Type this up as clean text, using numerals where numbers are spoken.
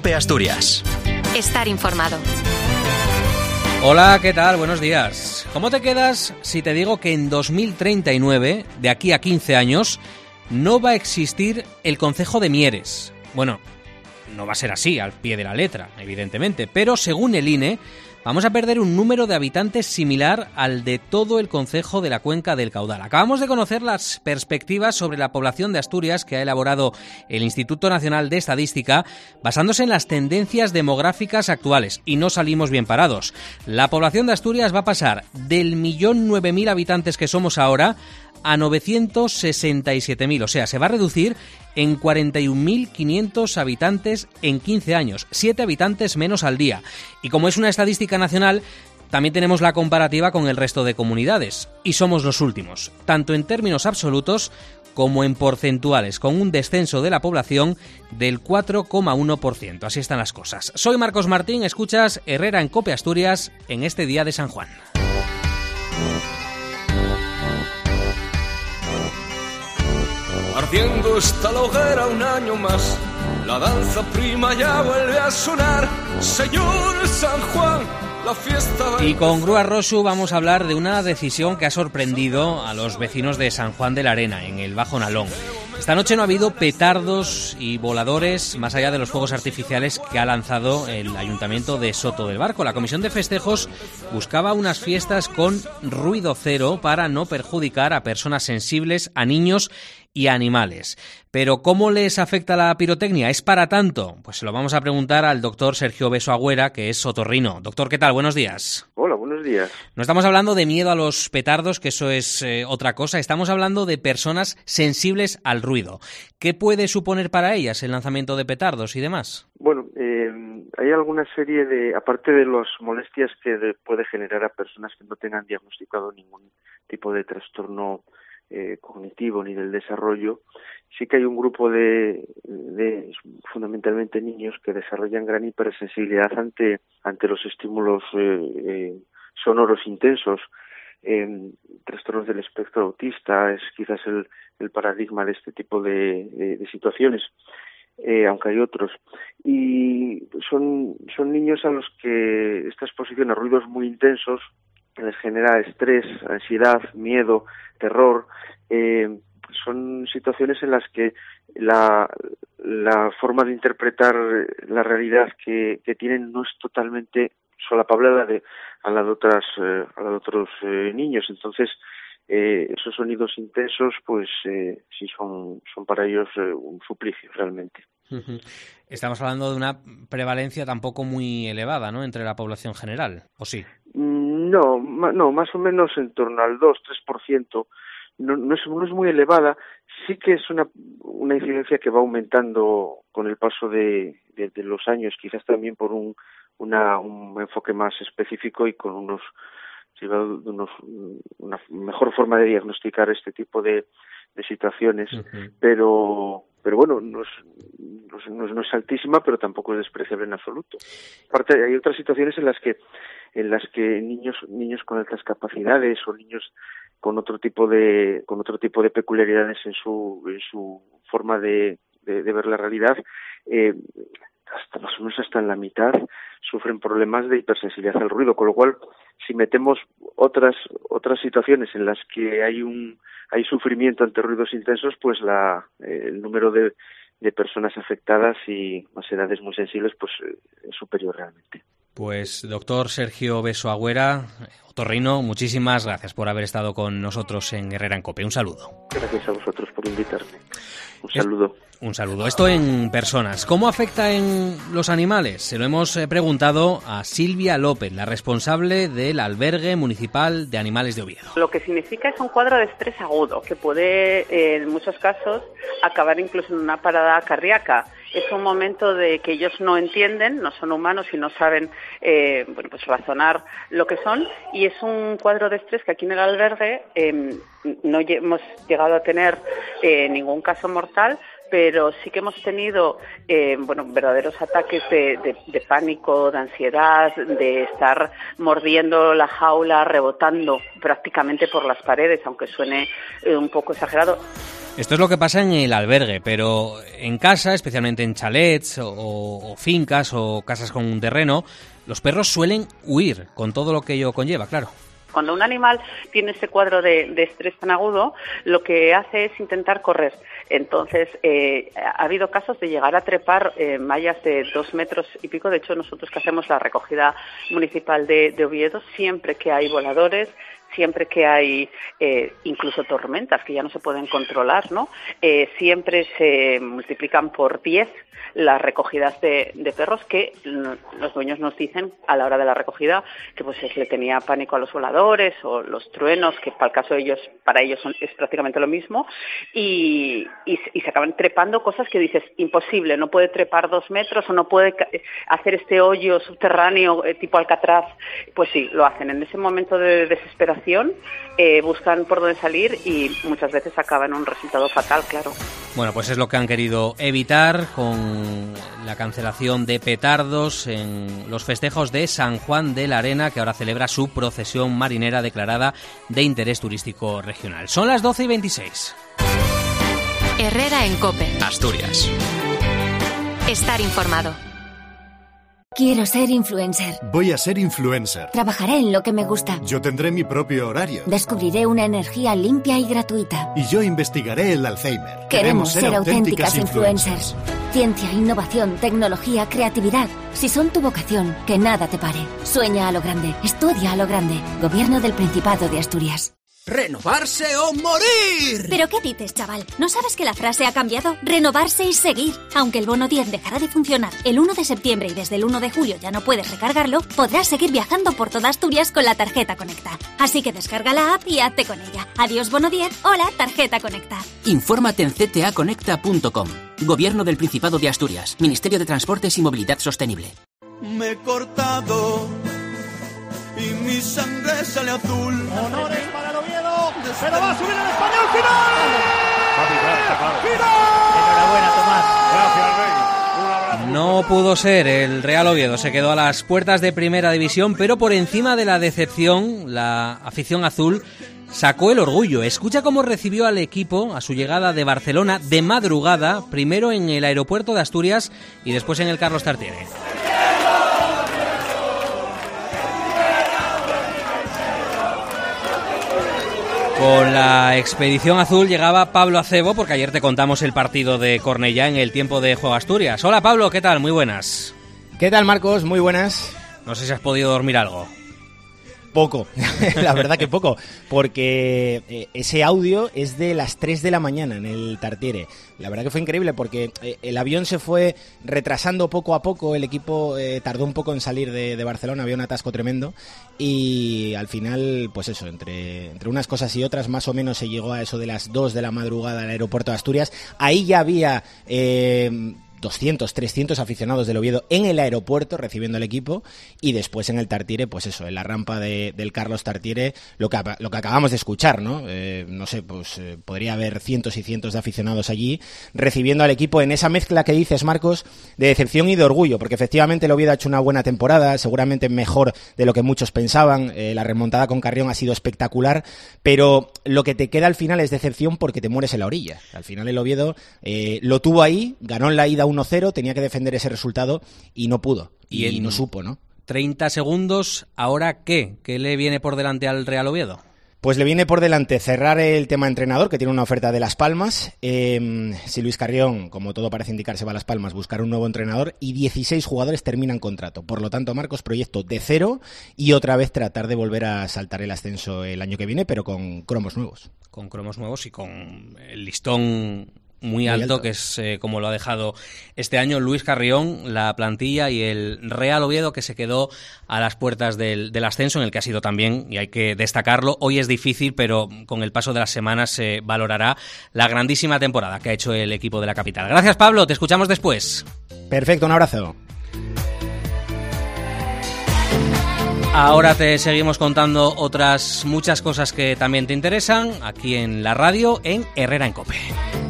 COPE Asturias. Estar informado. Hola, ¿qué tal? Buenos días. ¿Cómo te quedas si te digo que en 2039, de aquí a 15 años, no va a existir el concejo de Mieres? Bueno, no va a ser así, al pie de la letra, evidentemente, pero según el INE, vamos a perder un número de habitantes similar al de todo el concejo de la Cuenca del Caudal. Acabamos de conocer las perspectivas sobre la población de Asturias que ha elaborado el Instituto Nacional de Estadística basándose en las tendencias demográficas actuales y no salimos bien parados. La población de Asturias va a pasar del 1.009.000 habitantes que somos ahora a 967.000, o sea, se va a reducir en 41.500 habitantes en 15 años, 7 habitantes menos al día. Y como es una estadística nacional, también tenemos la comparativa con el resto de comunidades, y somos los últimos, tanto en términos absolutos como en porcentuales, con un descenso de la población del 4,1%. Así están las cosas. Soy Marcos Martín, escuchas Herrera en COPE Asturias en este día de San Juan. Ardiendo está la hoguera un año más, la danza prima ya vuelve a sonar, Señor San Juan, la fiesta va a... Y con Grúa Rosu vamos a hablar de una decisión que ha sorprendido a los vecinos de San Juan de la Arena, en el Bajo Nalón. Esta noche no ha habido petardos y voladores, más allá de los fuegos artificiales que ha lanzado el Ayuntamiento de Soto del Barco. La Comisión de Festejos buscaba unas fiestas con ruido cero para no perjudicar a personas sensibles, a niños y animales. Pero ¿cómo les afecta la pirotecnia? ¿Es para tanto? Pues se lo vamos a preguntar al doctor Sergio Beso Agüera, que es otorrino. Doctor, ¿qué tal? Buenos días. Hola, buenos días. No estamos hablando de miedo a los petardos, que eso es otra cosa. Estamos hablando de personas sensibles al ruido. ¿Qué puede suponer para ellas el lanzamiento de petardos y demás? Bueno, hay alguna serie de, aparte de las molestias que puede generar a personas que no tengan diagnosticado ningún tipo de trastorno cognitivo ni del desarrollo, sí que hay un grupo de fundamentalmente niños que desarrollan gran hipersensibilidad ante los estímulos sonoros intensos. Trastornos del espectro autista es quizás el paradigma de este tipo de situaciones, aunque hay otros. Y son niños a los que esta exposición a ruidos muy intensos les genera estrés, ansiedad, miedo, terror. Son situaciones en las que la forma de interpretar la realidad que tienen no es totalmente solapable a la de otros niños. Entonces, esos sonidos intensos, pues sí son para ellos un suplicio realmente. Estamos hablando de una prevalencia tampoco muy elevada, ¿no?, entre la población general, ¿o sí? No, más o menos en torno al 2-3%. No es muy elevada. Sí que es una incidencia que va aumentando con el paso de los años, quizás también por un enfoque más específico y con una mejor forma de diagnosticar este tipo de situaciones. Pero bueno, no es altísima, pero tampoco es despreciable en absoluto. Aparte, hay otras situaciones en las que niños con altas capacidades o niños con otro tipo de peculiaridades en su forma de ver la realidad, hasta más o menos hasta en la mitad sufren problemas de hipersensibilidad al ruido, con lo cual si metemos otras situaciones en las que hay sufrimiento ante ruidos intensos, pues el número de personas afectadas y más edades muy sensibles pues es superior realmente. Pues doctor Sergio Beso Agüera, otorrino, muchísimas gracias por haber estado con nosotros en Herrera en COPE. Un saludo. Gracias a vosotros por invitarme. Un saludo. Un saludo. Esto en personas. ¿Cómo afecta en los animales? Se lo hemos preguntado a Silvia López, la responsable del albergue municipal de animales de Oviedo. Lo que significa es un cuadro de estrés agudo que puede, en muchos casos, acabar incluso en una parada cardíaca. Es un momento de que ellos no entienden, no son humanos y no saben pues razonar lo que son, y es un cuadro de estrés que aquí en el albergue no hemos llegado a tener ningún caso mortal, pero sí que hemos tenido verdaderos ataques de pánico, de ansiedad, de estar mordiendo la jaula, rebotando prácticamente por las paredes, aunque suene un poco exagerado. Esto es lo que pasa en el albergue, pero en casa, especialmente en chalets o fincas o casas con un terreno, los perros suelen huir, con todo lo que ello conlleva, claro. Cuando un animal tiene ese cuadro de estrés tan agudo, lo que hace es intentar correr. Entonces, ha habido casos de llegar a trepar mallas de 2 metros y pico. De hecho, nosotros que hacemos la recogida municipal de Oviedo, siempre que hay voladores, siempre que hay incluso tormentas que ya no se pueden controlar, ¿no? Siempre se multiplican por 10 las recogidas de perros, que los dueños nos dicen a la hora de la recogida que pues le tenía pánico a los voladores o los truenos, que para el caso de ellos, para ellos es prácticamente lo mismo, y se acaban trepando cosas que dices, imposible, no puede trepar 2 metros o no puede hacer este hoyo subterráneo tipo Alcatraz. Pues sí, lo hacen. En ese momento de desesperación buscan por dónde salir y muchas veces acaba en un resultado fatal, claro. Bueno, pues es lo que han querido evitar con la cancelación de petardos en los festejos de San Juan de la Arena, que ahora celebra su procesión marinera declarada de interés turístico regional. Son las 12:26. Herrera en COPE. Asturias. Estar informado. Quiero ser influencer. Voy a ser influencer. Trabajaré en lo que me gusta. Yo tendré mi propio horario. Descubriré una energía limpia y gratuita. Y yo investigaré el Alzheimer. Queremos ser auténticas influencers. Ciencia, innovación, tecnología, creatividad. Si son tu vocación, que nada te pare. Sueña a lo grande. Estudia a lo grande. Gobierno del Principado de Asturias. ¡Renovarse o morir! ¿Pero qué dices, chaval? ¿No sabes que la frase ha cambiado? Renovarse y seguir. Aunque el bono 10 dejará de funcionar el 1 de septiembre y desde el 1 de julio ya no puedes recargarlo, podrás seguir viajando por toda Asturias con la tarjeta Conecta. Así que descarga la app y hazte con ella. Adiós bono 10, hola tarjeta Conecta. Infórmate en ctaconecta.com. Gobierno del Principado de Asturias. Ministerio de Transportes y Movilidad Sostenible. Me he cortado y mi sangre sale azul. Honores para el Oviedo, pero va a subir el Español final. Enhorabuena, Tomás. Gracias, Rey. Un abrazo. No pudo ser, el Real Oviedo se quedó a las puertas de Primera División, pero por encima de la decepción, la afición azul sacó el orgullo. Escucha cómo recibió al equipo a su llegada de Barcelona de madrugada, primero en el aeropuerto de Asturias y después en el Carlos Tartiere. Con la expedición azul llegaba Pablo Acebo, porque ayer te contamos el partido de Cornellá en el tiempo de Juego Asturias. Hola Pablo, ¿qué tal? Muy buenas. ¿Qué tal, Marcos? Muy buenas. No sé si has podido dormir algo. Poco, la verdad que poco, porque ese audio es de las 3 de la mañana en el Tartiere. La verdad que fue increíble porque el avión se fue retrasando poco a poco, el equipo tardó un poco en salir de Barcelona, había un atasco tremendo y al final, pues eso, entre unas cosas y otras, más o menos se llegó a eso de las 2 de la madrugada al aeropuerto de Asturias. Ahí ya había 200, 300 aficionados del Oviedo en el aeropuerto recibiendo al equipo y después en el Tartiere, pues eso, en la rampa del Carlos Tartiere, lo que acabamos de escuchar, ¿no? No sé, pues podría haber cientos y cientos de aficionados allí recibiendo al equipo en esa mezcla que dices, Marcos, de decepción y de orgullo, porque efectivamente el Oviedo ha hecho una buena temporada, seguramente mejor de lo que muchos pensaban, la remontada con Carrión ha sido espectacular, pero lo que te queda al final es decepción porque te mueres en la orilla. Al final el Oviedo lo tuvo ahí, ganó en la ida 1-0, tenía que defender ese resultado y no pudo, y no supo, ¿no? 30 segundos, ¿ahora qué? ¿Qué le viene por delante al Real Oviedo? Pues le viene por delante cerrar el tema entrenador, que tiene una oferta de Las Palmas. Si Luis Carrión, como todo parece indicar, se va a Las Palmas, buscar un nuevo entrenador y 16 jugadores terminan contrato. Por lo tanto, Marcos, proyecto de cero y otra vez tratar de volver a saltar el ascenso el año que viene, pero con cromos nuevos. Con cromos nuevos y con el listón muy alto, que es como lo ha dejado este año Luis Carrión, la plantilla y el Real Oviedo, que se quedó a las puertas del ascenso, en el que ha sido también, y hay que destacarlo, hoy es difícil, pero con el paso de las semanas se valorará la grandísima temporada que ha hecho el equipo de la capital. Gracias, Pablo, te escuchamos después. Perfecto, un abrazo. Ahora te seguimos contando otras muchas cosas que también te interesan aquí en la radio, en Herrera en COPE.